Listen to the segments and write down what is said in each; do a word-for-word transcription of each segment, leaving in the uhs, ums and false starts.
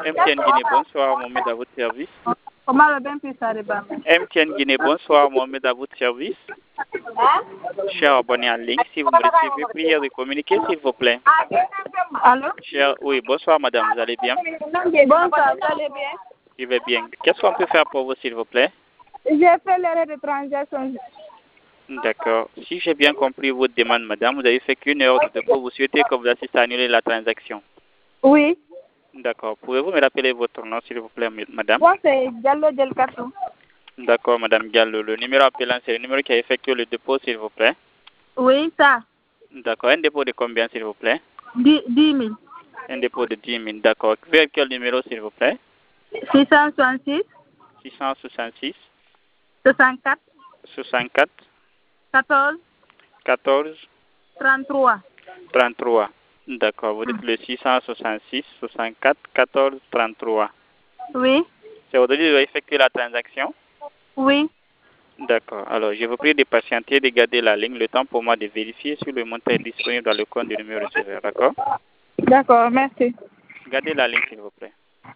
M T N Guinée, bonsoir, Mohamed, à votre service. Comment le bien plus ça dépend? M T N Guinée, bonsoir, Mohamed, à votre service. Cher abonné en ligne, si vous me recevez, prière de communiquer, s'il vous plaît. Allô? Cher, oui, bonsoir, madame, vous allez bien? Bonsoir, vous allez bien? Je vais bien. Qu'est-ce qu'on peut faire pour vous, s'il vous plaît? J'ai fait l'erreur de transaction. D'accord. Si j'ai bien compris votre demande, madame, vous avez fait qu'une heure de dépôt, vous souhaitez que vous assistez à annuler la transaction. Oui. D'accord. Pouvez-vous me rappeler votre nom, s'il vous plaît, madame? Moi, c'est Diallo Delcato. D'accord, madame Gallo. Le numéro appelant, c'est le numéro qui a effectué le dépôt, s'il vous plaît. Oui, ça. D'accord. Un dépôt de combien, s'il vous plaît? dix mille. Un dépôt de dix mille, d'accord. Vers quel numéro, s'il vous plaît? six cent soixante-six. six cent soixante-six. soixante-quatre. soixante-quatre. quatorze. quatorze. trente-trois. trente-trois. D'accord. Vous dites le six cent soixante-six, soixante-quatre, quatorze, trente-trois. Oui. C'est aujourd'hui de effectuer la transaction? Oui. D'accord. Alors, je vous prie de patienter, de garder la ligne, le temps pour moi de vérifier si le montant est disponible dans le compte du numéro receveur. D'accord? D'accord, merci. Gardez la ligne, s'il vous plaît.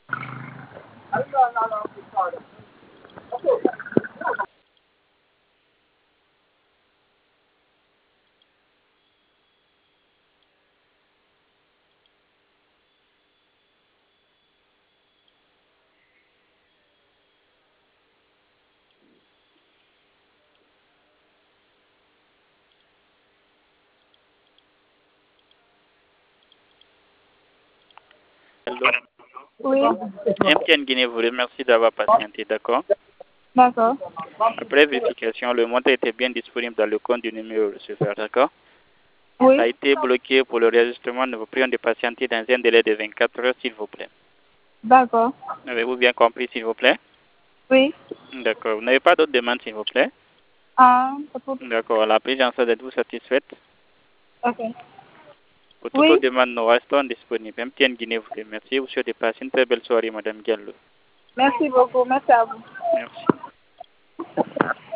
Allô? Oui. M T N Guinée vous remercie d'avoir patienté, d'accord? D'accord. Après vérification, le montant était bien disponible dans le compte du numéro receveur, d'accord? Oui. Ça a été bloqué pour le réajustement. Nous vous prions de patienter dans un délai de vingt-quatre heures, s'il vous plaît. D'accord. Avez-vous bien compris, s'il vous plaît? Oui. D'accord. Vous n'avez pas d'autres demandes, s'il vous plaît? Ah, pour... D'accord. La prise en charge, êtes-vous satisfaite? Ok. Pour toutes Oui. vos demandes, nous restons disponibles. M T N Guinée vous remercie. Vous souhaitez passer une très belle soirée, Madame Gallo. Merci beaucoup. Merci à vous. Merci.